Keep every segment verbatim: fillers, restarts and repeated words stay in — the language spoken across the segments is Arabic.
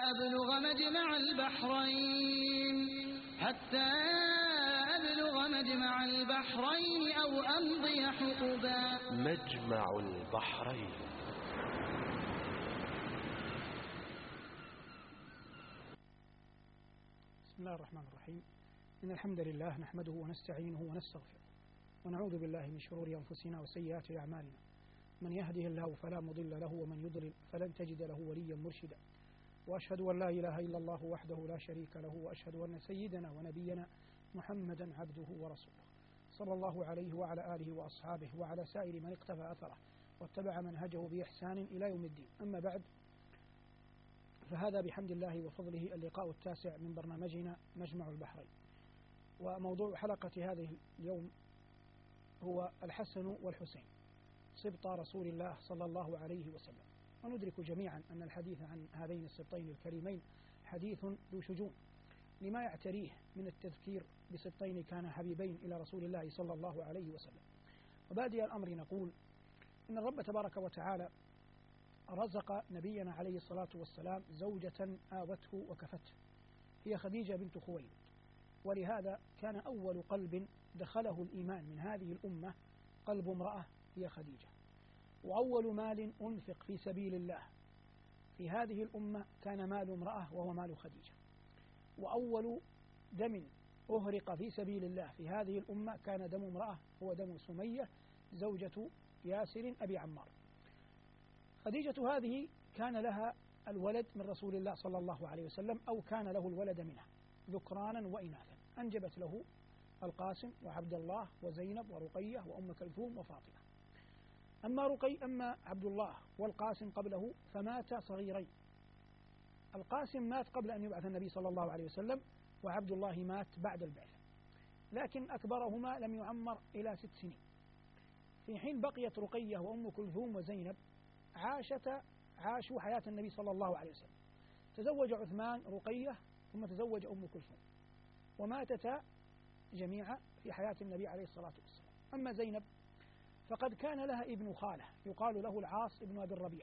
أبلغ مجمع البحرين حتى أبلغ مجمع البحرين أو أمضي حقبا. مجمع البحرين. بسم الله الرحمن الرحيم. إن الحمد لله نحمده ونستعينه ونستغفره ونعوذ بالله من شرور أنفسنا وسيئات أعمالنا. من يهده الله فلا مضل له ومن يضلل فلن تجد له وليا مرشدا. وأشهد أن لا إله إلا الله وحده لا شريك له وأشهد أن سيدنا ونبينا محمدا عبده ورسوله صلى الله عليه وعلى آله وأصحابه وعلى سائر من اقتفى أثره واتبع منهجه بإحسان إلى يوم الدين. أما بعد، فهذا بحمد الله وفضله اللقاء التاسع من برنامجنا مجمع البحرين. وموضوع حلقة هذه اليوم هو الحسن والحسين سبط رسول الله صلى الله عليه وسلم. وندرك جميعا أن الحديث عن هذين السبطين الكريمين حديث ذو شجون لما يعتريه من التذكير بسبطين كان حبيبين إلى رسول الله صلى الله عليه وسلم. وبادئ الأمر نقول إن الرب تبارك وتعالى رزق نبينا عليه الصلاة والسلام زوجة آوته وكفته، هي خديجة بنت خويلد. ولهذا كان أول قلب دخله الإيمان من هذه الأمة قلب امرأة هي خديجة. وأول مال أنفق في سبيل الله في هذه الأمة كان مال امرأة وهو مال خديجة. وأول دم أهرق في سبيل الله في هذه الأمة كان دم امرأة هو دم سمية زوجة ياسر أبي عمار. خديجة هذه كان لها الولد من رسول الله صلى الله عليه وسلم، أو كان له الولد منها ذكرانا وإناثا. أنجبت له القاسم وعبد الله وزينب ورقية وأم كلثوم وفاطمة. أما رقي أما عبد الله والقاسم قبله فماتا صغيرين. القاسم مات قبل أن يبعث النبي صلى الله عليه وسلم، وعبد الله مات بعد البعثة، لكن أكبرهما لم يعمر إلى ست سنين. في حين بقيت رقية وأم كلثوم وزينب عاشتا عاشوا حياة النبي صلى الله عليه وسلم. تزوج عثمان رقية ثم تزوج أم كلثوم، وماتتا جميعا في حياة النبي عليه الصلاة والسلام. أما زينب فقد كان لها ابن خالة يقال له العاص ابن أبي الربيع،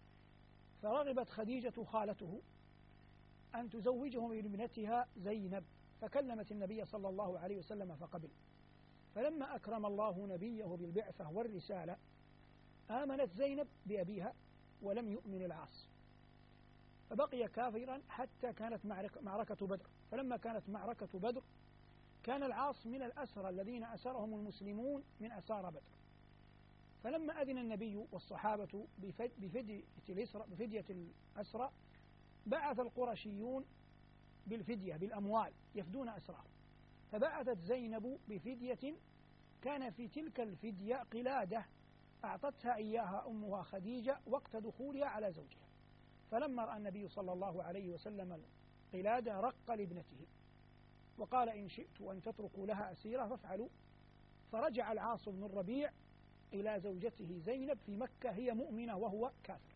فرغبت خديجة خالته أن تزوجه من ابنتها زينب، فكلمت النبي صلى الله عليه وسلم فقبل. فلما أكرم الله نبيه بالبعثة والرسالة آمنت زينب بأبيها ولم يؤمن العاص، فبقي كافرا حتى كانت معركة بدر. فلما كانت معركة بدر كان العاص من الأسرى الذين أسرهم المسلمون من أسارى بدر. فلما أذن النبي والصحابة بفدية بفدية الأسرى بعث القرشيون بالفدية بالأموال يفدون أسراهم، فبعثت زينب بفدية كان في تلك الفدية قلادة أعطتها إياها أمها خديجة وقت دخولها على زوجها. فلما رأى النبي صلى الله عليه وسلم القلادة رق لابنته وقال إن شئت أن تتركوا لها أسيرة فافعلوا. فرجع العاص بن الربيع إلى زوجته زينب في مكة هي مؤمنة وهو كافر.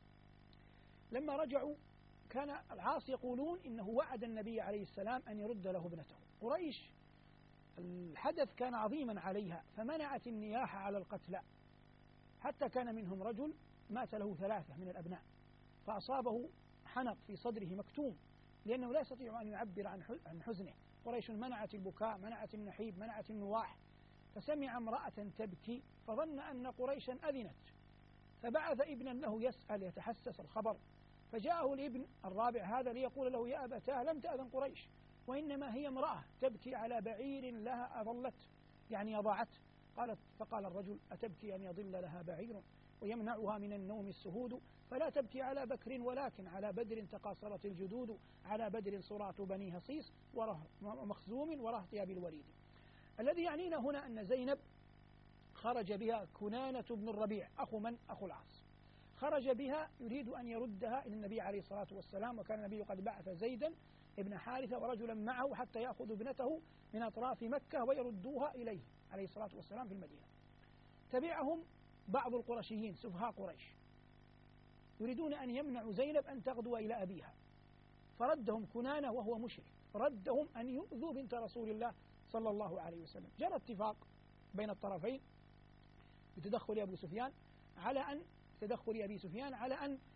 لما رجعوا كان العاص يقولون إنه وعد النبي عليه السلام أن يرد له ابنته. قريش الحدث كان عظيما عليها فمنعت النياحة على القتلى، حتى كان منهم رجل مات له ثلاثة من الأبناء فأصابه حنق في صدره مكتوم لأنه لا يستطيع أن يعبر عن حزنه. قريش منعت البكاء، منعت النحيب، منعت النواح. فسمع امرأة تبكي فظن أن قريشا أذنت، فبعث ابنا له يسأل يتحسس الخبر، فجاءه الابن الرابع هذا ليقول له يا أبتاه لم تأذن قريش، وإنما هي امرأة تبكي على بعير لها أضلت يعني أضاعته. قالت فقال الرجل أتبكي أن يضل لها بعير ويمنعها من النوم السهود؟ فلا تبكي على بكر ولكن على بدر تقاصرت الجدود، على بدر صراط بني هصيص ومخزوم ورهط أبي الوليد. الذي يعنينا هنا أن زينب خرج بها كنانة بن الربيع أخو من؟ أخو العاص. خرج بها يريد أن يردها إلى النبي عليه الصلاة والسلام، وكان النبي قد بعث زيدا ابن حارثة ورجلا معه حتى يأخذ ابنته من أطراف مكة ويردوها إليه عليه الصلاة والسلام في المدينة. تبعهم بعض القرشيين سفهاء قريش يريدون أن يمنعوا زينب أن تغدو إلى أبيها، فردهم كنانة وهو مشرك، ردهم أن يؤذوا بنت رسول الله صلى الله عليه وسلم. جرى اتفاق بين الطرفين بتدخل أبو سفيان على أن تدخل أبي سفيان على أن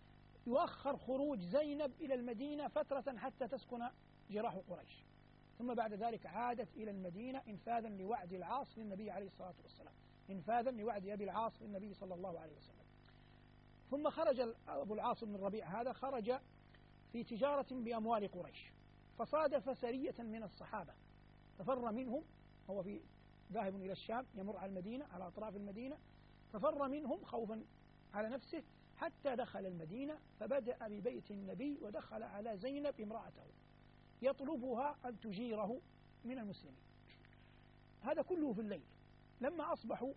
يؤخر خروج زينب إلى المدينة فترة حتى تسكن جراح قريش، ثم بعد ذلك عادت إلى المدينة إنفاذا لوعد العاص للنبي عليه الصلاة والسلام، إنفاذا لوعد أبي العاص للنبي صلى الله عليه وسلم. ثم خرج أبو العاص بن الربيع هذا خرج في تجارة بأموال قريش، فصادف سرية من الصحابة ففر منهم، هو في ذاهب إلى الشام يمر على المدينة على أطراف المدينة، ففر منهم خوفا على نفسه حتى دخل المدينة، فبدأ ببيت النبي ودخل على زينب امرأته يطلبها أن تجيره من المسلمين. هذا كله في الليل. لما أصبحوا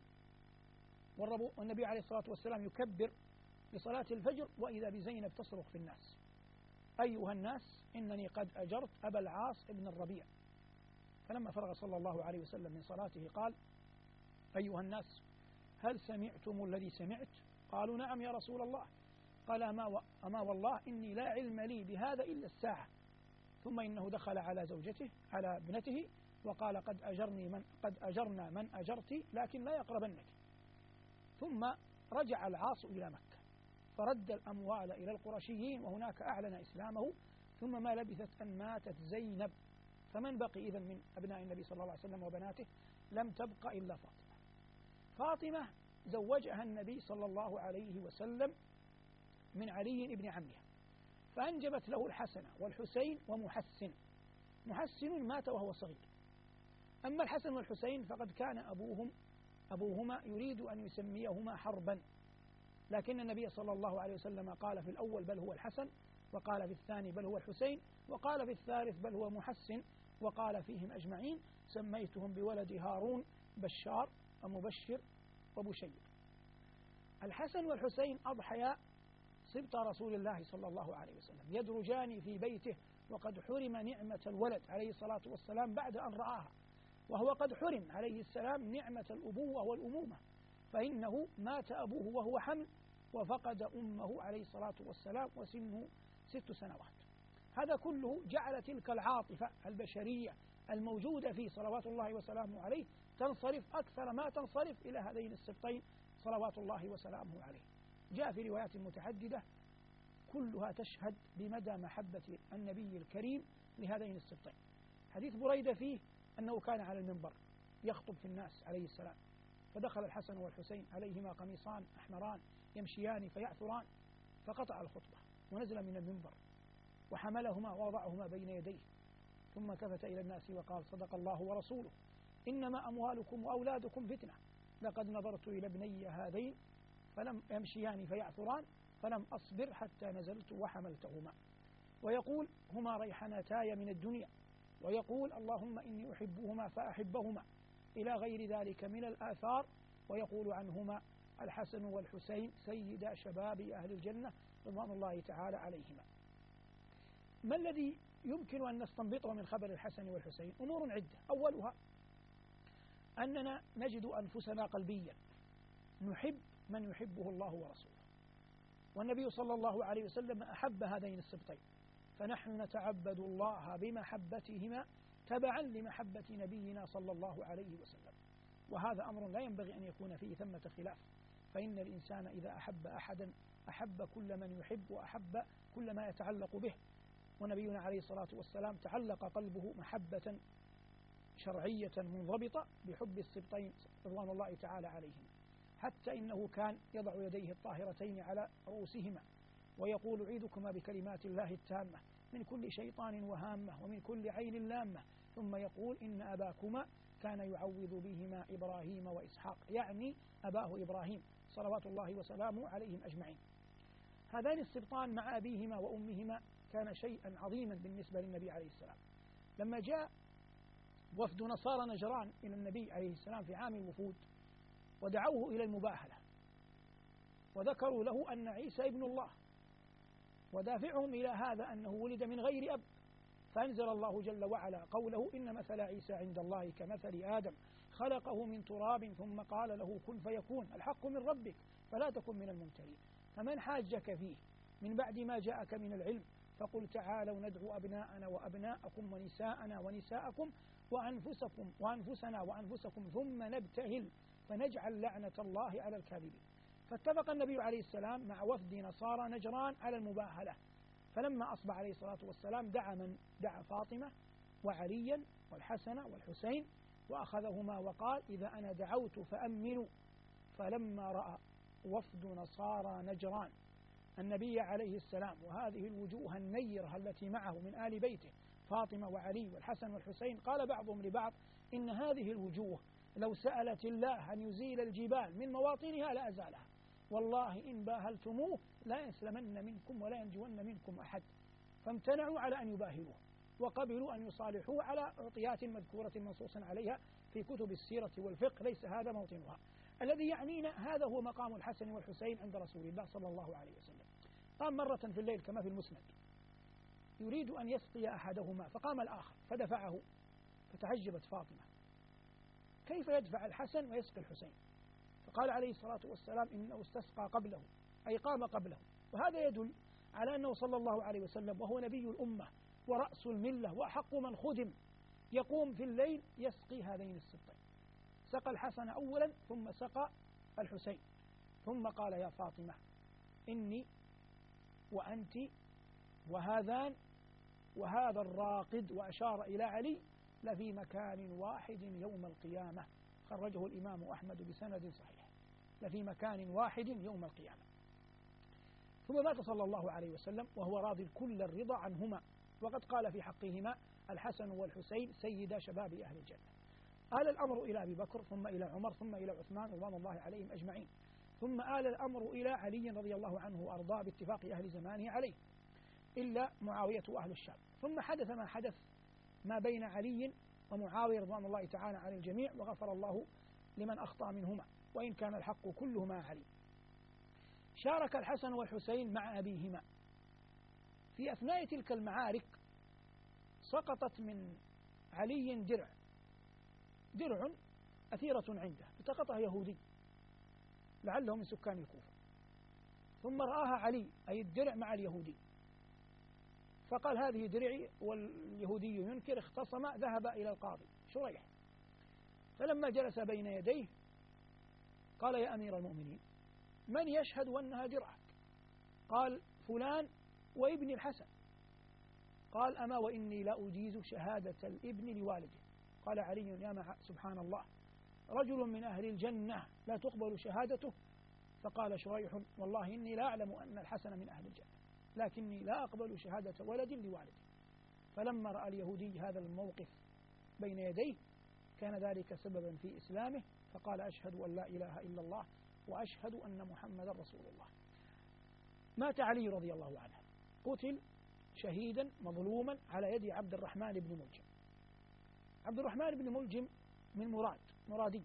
والنبي عليه الصلاة والسلام يكبر لصلاة الفجر، وإذا بزينب تصرخ في الناس: أيها الناس إنني قد أجرت أبا العاص ابن الربيع. فلما فرغ صلى الله عليه وسلم من صلاته قال: أيها الناس هل سمعتم الذي سمعت؟ قالوا: نعم يا رسول الله. قال: أما, أما والله إني لا علم لي بهذا إلا الساعة. ثم إنه دخل على زوجته على ابنته وقال: قد أجرني من قد أجرنا من أجرت لكن لا يقربنك. ثم رجع العاص إلى مكة فرد الأموال إلى القرشيين، وهناك أعلن إسلامه. ثم ما لبثت أن ماتت زينب، فمن بقي إذن من أبناء النبي صلى الله عليه وسلم وبناته؟ لم تبق إلا فاطمة. فاطمة زوجها النبي صلى الله عليه وسلم من علي بن عمها، فأنجبت له الحسن والحسين ومحسن. محسن مات وهو صغير، أما الحسن والحسين فقد كان أبوهم أبوهما يريد أن يسميهما حربا، لكن النبي صلى الله عليه وسلم قال في الأول بل هو الحسن، وقال في الثاني بل هو الحسين، وقال في الثالث بل هو محسن، وقال فيهم أجمعين: سميتهم بولد هارون بشار ومبشر وبشير. الحسن والحسين أضحيا صبط رسول الله صلى الله عليه وسلم، يدرجان في بيته وقد حرم نعمة الولد عليه الصلاة والسلام بعد أن رآها، وهو قد حرم عليه السلام نعمة الأبوة والأمومة، فإنه مات أبوه وهو حمل، وفقد أمه عليه الصلاة والسلام وسنه ست سنوات. هذا كله جعل تلك العاطفة البشرية الموجودة فيه صلوات الله وسلامه عليه تنصرف أكثر ما تنصرف إلى هذين السبطين صلوات الله وسلامه عليه. جاء في روايات متعددة كلها تشهد بمدى محبة النبي الكريم لهذين السبطين. حديث بريدة فيه أنه كان على المنبر يخطب في الناس عليه السلام، فدخل الحسن والحسين عليهما قميصان أحمران يمشيان فيعثران، فقطع الخطبة ونزل من المنبر وحملهما ووضعهما بين يديه، ثم كفت إلى الناس وقال: صدق الله ورسوله، إنما أموالكم وأولادكم فتنة، لقد نظرت إلى ابني هذين فلم يمشيان فيعثران فلم أصبر حتى نزلت وحملتهما. ويقول: هما ريحانتاي من الدنيا، ويقول: اللهم إني أحبهما فأحبهما، إلى غير ذلك من الآثار. ويقول عنهما: الحسن والحسين سيدا شباب أهل الجنة رضوان الله تعالى عليهما. ما الذي يمكن أن نستنبطه من خبر الحسن والحسين؟ أمور عدة. أولها أننا نجد أنفسنا قلبيا نحب من يحبه الله ورسوله، والنبي صلى الله عليه وسلم أحب هذين السبطين، فنحن نتعبد الله بمحبتهما تبعا لمحبة نبينا صلى الله عليه وسلم. وهذا أمر لا ينبغي أن يكون فيه ثمة خلاف، فإن الإنسان إذا أحب أحدا أحب كل من يحب وأحب كل ما يتعلق به. ونبينا عليه الصلاة والسلام تعلق قلبه محبة شرعية منضبطة بحب السبطين رضوان الله تعالى عليهما، حتى إنه كان يضع يديه الطاهرتين على رؤوسهما ويقول: أعيذكما بكلمات الله التامة من كل شيطان وهامة ومن كل عين لامة. ثم يقول: إن أباكما كان يعوذ بهما إبراهيم وإسحاق، يعني أباه إبراهيم صلوات الله وسلامه عليهم أجمعين. هذان السبطان مع أبيهما وأمهما كان شيئا عظيما بالنسبة للنبي عليه السلام. لما جاء وفد نصارى نجران إلى النبي عليه السلام في عام الوفود ودعوه إلى المباهلة، وذكروا له أن عيسى ابن الله، ودافعهم إلى هذا أنه ولد من غير أب، فأنزل الله جل وعلا قوله: إن مثل عيسى عند الله كمثل آدم خلقه من تراب ثم قال له كن فيكون، الحق من ربك فلا تكن من الممترين. فمن حاجك فيه من بعد ما جاءك من العلم فقل تعالوا ندعو أبناءنا وأبناءكم ونساءنا ونساءكم وأنفسكم وأنفسنا وأنفسكم ثم نبتهل فنجعل لعنة الله على الكاذبين. فاتفق النبي عليه السلام مع وفد نصارى نجران على المباهلة، فلما أصبح عليه الصلاة والسلام دعا من دعا فاطمة وعليا والحسن والحسين وأخذهما وقال: إذا أنا دعوت فأمنوا. فلما رأى وفد نصارى نجران النبي عليه السلام وهذه الوجوه النيرة التي معه من آل بيته فاطمة وعلي والحسن والحسين، قال بعضهم لبعض: إن هذه الوجوه لو سألت الله أن يزيل الجبال من مواطنها لأزالها، والله إن باهلتموه لا يسلمن منكم ولا ينجون منكم أحد. فامتنعوا على أن يباهلوه، وقبلوا أن يصالحوه على أعطيات مذكورة منصوص عليها في كتب السيرة والفقه، ليس هذا موطنها. الذي يعنينا هذا هو مقام الحسن والحسين عند رسول الله صلى الله عليه وسلم. قام مرة في الليل كما في المسند يريد أن يسقي أحدهما، فقام الآخر فدفعه، فتعجبت فاطمة كيف يدفع الحسن ويسقي الحسين؟ فقال عليه الصلاة والسلام: إنه استسقى قبله، أي قام قبله. وهذا يدل على أنه صلى الله عليه وسلم وهو نبي الأمة ورأس الملة وأحق من خدم يقوم في الليل يسقي هذين السبطين. سقى الحسن أولا ثم سقى الحسين، ثم قال: يا فاطمة إني وأنت وهذان وهذا الراقد، وأشار إلى علي، لفي مكان واحد يوم القيامة. خرجه الإمام أحمد بسند صحيح. لفي مكان واحد يوم القيامة. ثم مات صلى الله عليه وسلم وهو راضي كل الرضا عنهما، وقد قال في حقهما: الحسن والحسين سيدا شباب أهل الجنة. آل الأمر إلى أبي بكر، ثم إلى عمر، ثم إلى عثمان رضوان الله عليهم أجمعين، ثم آل الأمر إلى علي رضي الله عنه وأرضاه باتفاق أهل زمانه عليه، إلا معاوية وأهل الشام. ثم حدث ما حدث ما بين علي ومعاوية رضوان الله تعالى عن الجميع، وغفر الله لمن أخطأ منهما، وإن كان الحق كله مع علي. شارك الحسن والحسين مع أبيهما في أثناء تلك المعارك. سقطت من علي درع درع أثيرة عنده، التقطها يهودي لعله من سكان الكوفة، ثم رآها علي، أي الدرع مع اليهودي، فقال: هذه درعي، واليهودي ينكر. اختصم، ذهب إلى القاضي شريح، فلما جلس بين يديه قال: يا أمير المؤمنين، من يشهد أنها درعك؟ قال: فلان وابن الحسن. قال: أما وإني لا أجيز شهادة الابن لوالده. قال علي: يا مع سبحان الله، رجل من أهل الجنة لا تقبل شهادته؟ فقال شريح: والله إني لا أعلم أن الحسن من أهل الجنة، لكني لا أقبل شهادة ولد لوالده. فلما رأى اليهودي هذا الموقف بين يديه كان ذلك سببا في إسلامه، فقال: أشهد أن لا إله إلا الله وأشهد أن محمدا رسول الله. مات علي رضي الله عنه، قتل شهيدا مظلوما على يد عبد الرحمن بن ملجم. عبد الرحمن بن ملجم من مراد مرادي،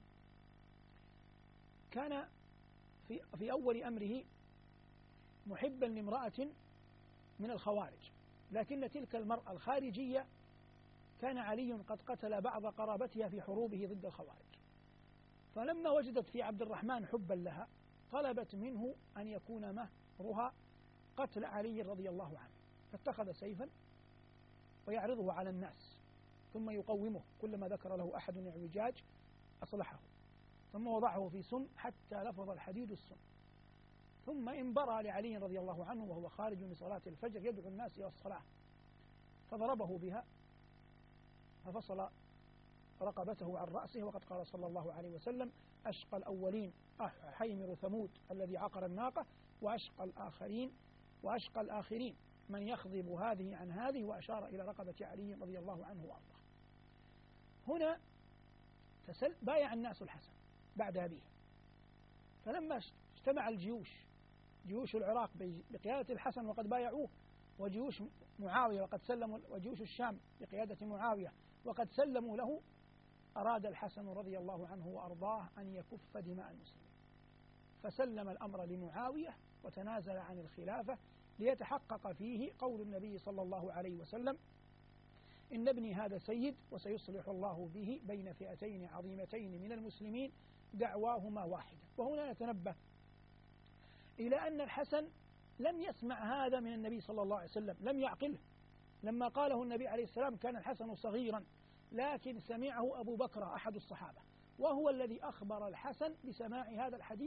كان في في أول أمره محبا لامرأة من الخوارج، لكن تلك المرأة الخارجية كان علي قد قتل بعض قرابتها في حروبه ضد الخوارج، فلما وجدت في عبد الرحمن حبا لها طلبت منه أن يكون مهرها قتل علي رضي الله عنه، فاتخذ سيفا ويعرضه على الناس ثم يقومه، كلما ذكر له أحد اعوجاج أصلحه، ثم وضعه في سم حتى لفظ الحديد السم، ثم انبرى لعلي رضي الله عنه وهو خارج من صلاة الفجر يدعو الناس إلى الصلاة، فضربه بها ففصل رقبته عن رأسه. وقد قال صلى الله عليه وسلم: أشقى الأولين حيمر ثمود الذي عقر الناقة، وأشقى الآخرين وأشقى الآخرين من يخضب هذه عن هذه، وأشار إلى رقبة علي رضي الله عنه وأرضاه. هنا بايع الناس الحسن بعد أبيه، فلما اجتمع الجيوش، جيوش العراق بقيادة الحسن وقد بايعوه، وجيوش معاوية وقد سلموا، وجيوش الشام بقيادة معاوية وقد سلموا له، أراد الحسن رضي الله عنه وأرضاه أن يكف دماء المسلمين، فسلم الأمر لمعاوية وتنازل عن الخلافة ليتحقق فيه قول النبي صلى الله عليه وسلم: إن ابني هذا سيد وسيصلح الله به بين فئتين عظيمتين من المسلمين دعواهما واحدة. وهنا نتنبه إلى أن الحسن لم يسمع هذا من النبي صلى الله عليه وسلم، لم يعقله. لما قاله النبي عليه السلام كان الحسن صغيرا، لكن سمعه أبو بكر أحد الصحابة، وهو الذي أخبر الحسن بسماع هذا الحديث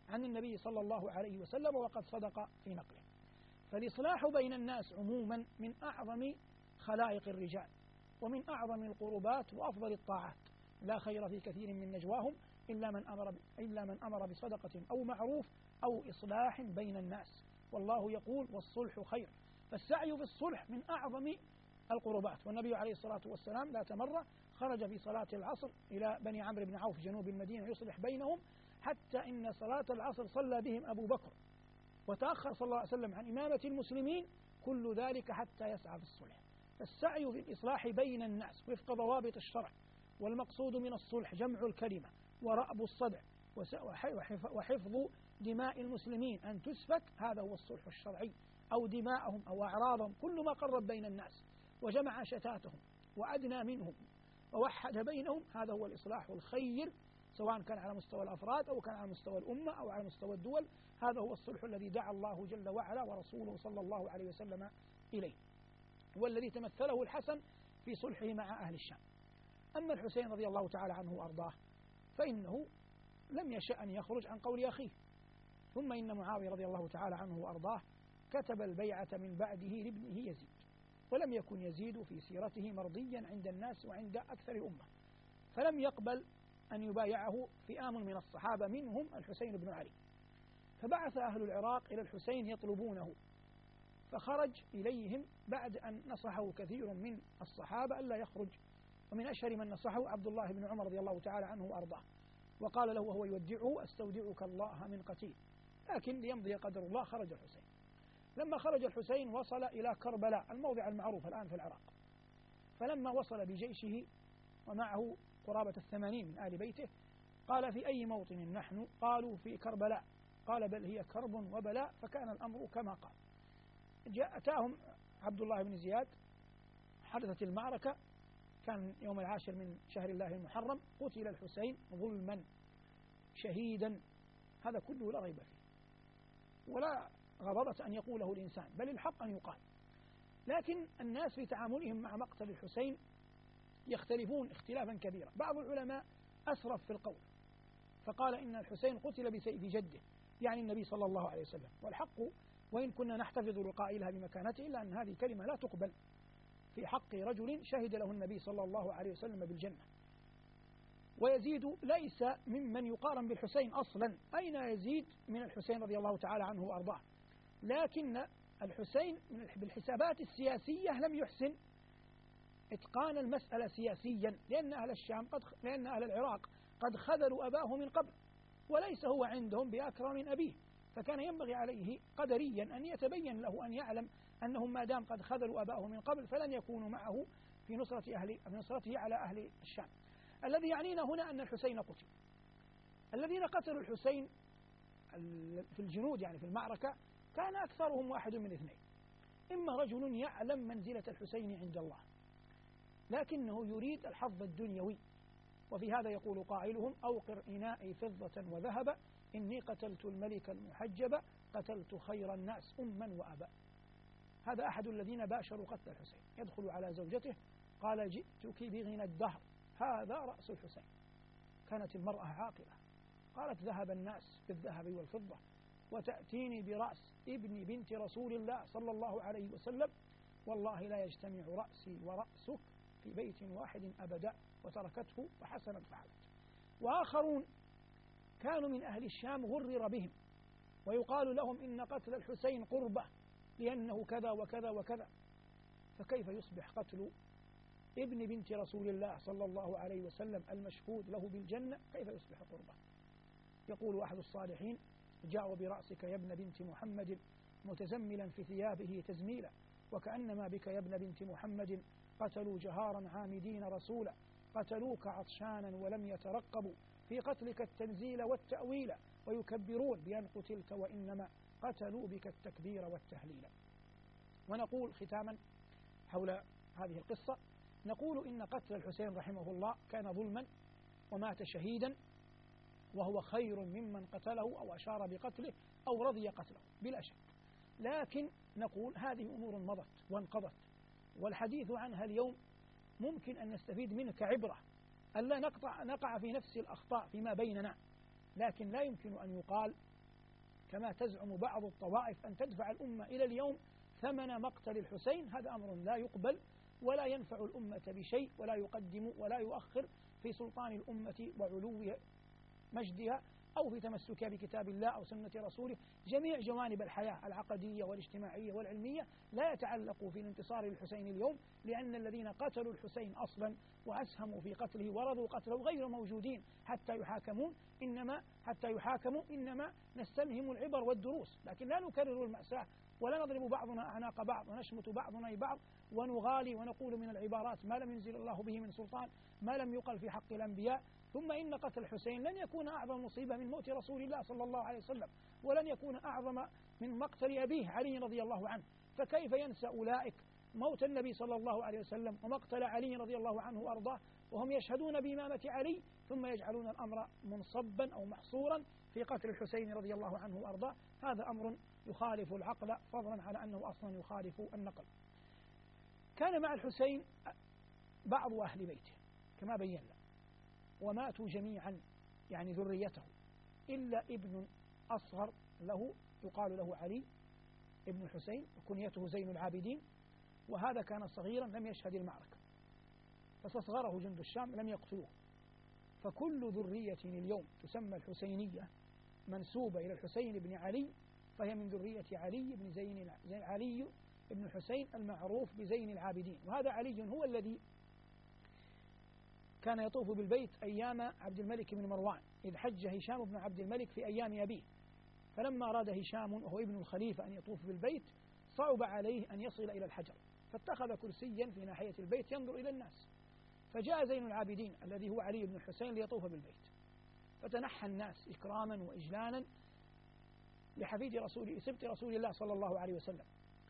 عن النبي صلى الله عليه وسلم وقد صدق في نقله. فالإصلاح بين الناس عموما من أعظم خلائق الرجال ومن أعظم القربات وأفضل الطاعات، لا خير في كثير من نجواهم إلا من أمر إلا من أمر بصدقة أو معروف أو إصلاح بين الناس، والله يقول والصلح خير. فالسعي في الصلح من أعظم القربات. والنبي عليه الصلاة والسلام ذات مرة خرج في صلاة العصر إلى بني عمرو بن عوف جنوب المدينة يصلح بينهم، حتى إن صلاة العصر صلى بهم أبو بكر وتأخر صلى الله عليه وسلم عن إمامة المسلمين، كل ذلك حتى يسعى في الصلح. فالسعي في الإصلاح بين الناس وفق ضوابط الشرع، والمقصود من الصلح جمع الكلمة ورأب الصدع وحفظ دماء المسلمين أن تسفك، هذا هو الصلح الشرعي، أو دماءهم أو أعراضهم، كل ما قرب بين الناس وجمع شتاتهم وأدنى منهم ووحد بينهم، هذا هو الإصلاح الخير، سواء كان على مستوى الأفراد أو كان على مستوى الأمة أو على مستوى الدول. هذا هو الصلح الذي دعا الله جل وعلا ورسوله صلى الله عليه وسلم إليه، والذي تمثله الحسن في صلحه مع أهل الشام. أما الحسين رضي الله تعالى عنه وأرضاه فإنه لم يشأ أن يخرج عن قول أخيه، ثم إن معاوية رضي الله تعالى عنه وأرضاه كتب البيعة من بعده لابنه يزيد، ولم يكن يزيد في سيرته مرضيا عند الناس وعند أكثر الأمة، فلم يقبل أن يبايعه فئام من الصحابة منهم الحسين بن علي، فبعث أهل العراق إلى الحسين يطلبونه، فخرج إليهم بعد أن نصحه كثير من الصحابة ألا يخرج، ومن أشهر من نصحه عبد الله بن عمر رضي الله تعالى عنه وأرضاه، وقال له وهو يودعه أستودعك الله من قتيل، لكن ليمضي قدر الله خرج الحسين. لما خرج الحسين وصل إلى كربلاء الموضع المعروف الآن في العراق، فلما وصل بجيشه ومعه قرابة الثمانين من آل بيته قال في أي موطن نحن؟ قالوا في كربلاء، قال بل هي كرب وبلاء، فكان الأمر كما قال. جاء أتاهم عبد الله بن زياد، حدثت المعركة، كان يوم العاشر من شهر الله المحرم، قتل الحسين ظلما شهيدا، هذا كله لا ريب فيه ولا غضبة أن يقوله الإنسان، بل الحق أن يقال. لكن الناس في تعاملهم مع مقتل الحسين يختلفون اختلافا كبيرا. بعض العلماء أسرف في القول فقال إن الحسين قتل بسيف جده، يعني النبي صلى الله عليه وسلم، والحق وإن كنا نحتفظ لقائلها بمكانته إلا أن هذه كلمة لا تقبل في حق رجل شهد له النبي صلى الله عليه وسلم بالجنة. ويزيد ليس ممن يقارن بالحسين أصلا، أين يزيد من الحسين رضي الله تعالى عنه وأرضاه؟ لكن الحسين بالحسابات السياسية لم يحسن إتقان المسألة سياسيا، لأن أهل الشام قد لأن أهل العراق قد خذلوا أباه من قبل، وليس هو عندهم بأكرم من أبيه، فكان ينبغي عليه قدريا أن يتبين له أن يعلم أنهم ما دام قد خذلوا أباه من قبل فلن يكونوا معه في نصرة أهل في نصرته على أهل الشام. الذي يعنينا هنا أن الحسين قتل. الذين قتلوا الحسين في الجنود يعني في المعركة كان أكثرهم واحد من اثنين، إما رجل يعلم منزلة الحسين عند الله لكنه يريد الحظ الدنيوي، وفي هذا يقول قائلهم أوقر إناء فضة وذهب إني قتلت الملك المحجب قتلت خير الناس أما وأبا. هذا أحد الذين باشروا قتل الحسين، يدخل على زوجته قال جئتك بغنى الدهر هذا رأس الحسين. كانت المرأة عاقلة قالت ذهب الناس بالذهب والفضة وتأتيني برأس ابن بنت رسول الله صلى الله عليه وسلم، والله لا يجتمع رأسي ورأسك في بيت واحد أبدا، وتركته وحسنا فعلت. وآخرون كانوا من أهل الشام غرر بهم ويقال لهم إن قتل الحسين قربة لأنه كذا وكذا وكذا، فكيف يصبح قتل ابن بنت رسول الله صلى الله عليه وسلم المشهود له بالجنة كيف يصبح قربة؟ يقول أحد الصالحين جاءوا برأسك يا ابن بنت محمد متزملا في ثيابه تزميلا، وكأنما بك يا ابن بنت محمد قتلوا جهارا عامدين رسولا، قتلوك عطشانا ولم يترقبوا في قتلك التنزيل والتأويل، ويكبرون بأن قتلت وإنما قتلوا بك التكبير والتهليل. ونقول ختاما حول هذه القصة، نقول إن قتل الحسين رحمه الله كان ظلما ومات شهيدا، وهو خير ممن قتله أو أشار بقتله أو رضي قتله بلا شك. لكن نقول هذه أمور مضت وانقضت، والحديث عنها اليوم ممكن أن نستفيد منه كعبرة ألا نقطع نقع في نفس الأخطاء فيما بيننا، لكن لا يمكن أن يقال كما تزعم بعض الطوائف أن تدفع الأمة إلى اليوم ثمن مقتل الحسين، هذا أمر لا يقبل ولا ينفع الأمة بشيء، ولا يقدم ولا يؤخر في سلطان الأمة وعلو مجدها أو في تمسكها بكتاب الله أو سنة رسوله. جميع جوانب الحياة العقدية والاجتماعية والعلمية لا يتعلق في الانتصار للحسين اليوم، لأن الذين قتلوا الحسين أصلا وأسهموا في قتله ورضوا قتله غير موجودين حتى يحاكمون، إنما حتى يحاكموا إنما نستلهم العبر والدروس، لكن لا نكرر المأساة ولا نضرب بعضنا أعناق بعض ونشمت بعضنا بعض ونغالي ونقول من العبارات ما لم ينزل الله به من سلطان، ما لم يقل في حق الأنبياء. ثم إن قتل الحسين لن يكون أعظم مصيبة من موت رسول الله صلى الله عليه وسلم، ولن يكون أعظم من مقتل أبيه علي رضي الله عنه، فكيف ينسى أولئك موت النبي صلى الله عليه وسلم ومقتل علي رضي الله عنه وأرضاه وهم يشهدون بإمامة علي، ثم يجعلون الأمر منصبا أو محصورا في قتل الحسين رضي الله عنه وأرضاه؟ هذا أمر يخالف العقل، فضلا على أنه أصلا يخالف النقل. كان مع الحسين بعض أهل بيته كما بينا، وماتوا جميعا يعني ذريته، إلا ابن أصغر له يقال له علي ابن الحسين وكنيته زين العابدين، وهذا كان صغيرا لم يشهد المعركة، فاستصغره جند الشام لم يقتلوه. فكل ذرية اليوم تسمى الحسينية منسوبة إلى الحسين بن علي، فهي من ذرية علي بن زين علي بن الحسين المعروف بزين العابدين. وهذا علي هو الذي كان يطوف بالبيت أيام عبد الملك بن مروان، إذ حج هشام بن عبد الملك في أيام أبيه، فلما أراد هشام وهو ابن الخليفة أن يطوف بالبيت صعب عليه أن يصل إلى الحجر، فاتخذ كرسيا في ناحية البيت ينظر إلى الناس، فجاء زين العابدين الذي هو علي بن الحسين ليطوف بالبيت، فتنحى الناس إكراما وإجلالا لحفيد رسول سبط رسول الله صلى الله عليه وسلم،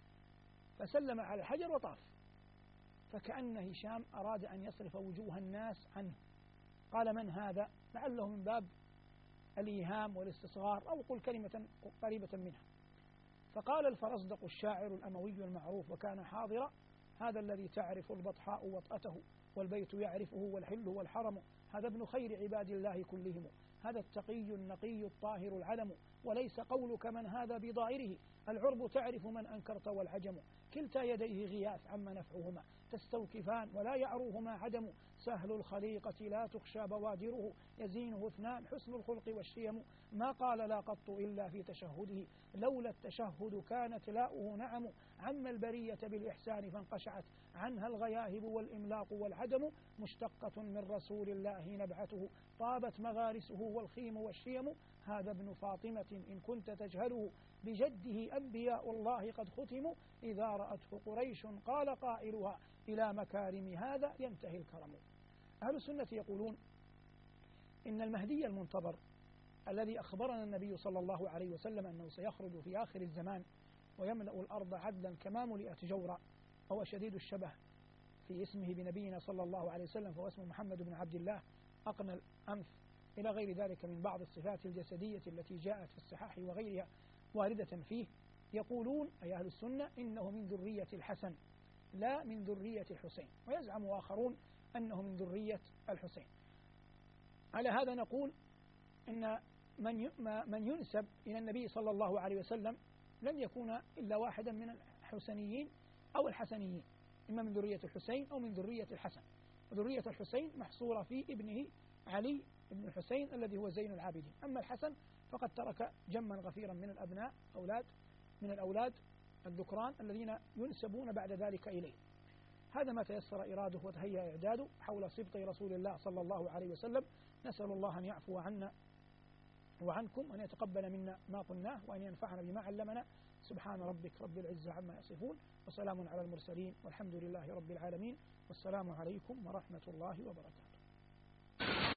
فسلم على الحجر وطاف، فكأن هشام أراد أن يصرف وجوه الناس عنه، قال من هذا؟ لعله من باب الإيهام والاستصغار أو قل كلمة قريبة منها، فقال الفرزدق الشاعر الأموي المعروف وكان حاضرا: هذا الذي تعرف البطحاء وطأته والبيت يعرفه والحل والحرم، هذا ابن خير عباد الله كلهم، هذا التقي النقي الطاهر العلم، وليس قولك من هذا بضائره، العرب تعرف من أنكرت والعجم، كلتا يديه غياث عما نفعهما تستوكفان ولا يعروهما عدم، سهل الخليقة لا تخشى بوادره يزينه اثنان حسن الخلق والشيم، ما قال لا قط إلا في تشهده لولا التشهد كانت لاؤه نعم، عم البرية بالإحسان فانقشعت عنها الغياهب والإملاق والعدم، مشتقة من رسول الله نبعته طابت مغارسه والخيم والشيم، هذا ابن فاطمة إن كنت تجهله بجده أنبياء الله قد ختموا، إذا رأته قريش قال قائلها إلى مكارم هذا ينتهي الكرم. أهل السنة يقولون إن المهدي المنتظر الذي أخبرنا النبي صلى الله عليه وسلم أنه سيخرج في آخر الزمان ويملأ الأرض عدلا كما ملئت جورا، هو شديد الشبه في اسمه بنبينا صلى الله عليه وسلم، فهو اسمه محمد بن عبد الله أقنى الأنف إلى غير ذلك من بعض الصفات الجسدية التي جاءت في الصحاح وغيرها واردة فيه. يقولون أي أهل السنة إنه من ذرية الحسن لا من ذرية الحسين، ويزعم آخرون أنه من ذرية الحسين. على هذا نقول إن من من ينسب إلى النبي صلى الله عليه وسلم لن يكون إلا واحدا من الحسنيين أو الحسنيين، إما من ذرية الحسين أو من ذرية الحسن، وذرية الحسين محصورة في ابنه علي بن الحسين الذي هو زين العابدين، أما الحسن فقد ترك جما غفيرا من الأبناء أولاد من الأولاد الذكران الذين ينسبون بعد ذلك إليه. هذا ما تيسر إراده وتهيأ إعداده حول صبط رسول الله صلى الله عليه وسلم. نسأل الله أن يعفو عنا وعنكم وأن يتقبل منا ما قلناه وأن ينفعنا بما علمنا. سبحان ربك رب العزة عما يصفون وسلام على المرسلين والحمد لله رب العالمين، والسلام عليكم ورحمة الله وبركاته.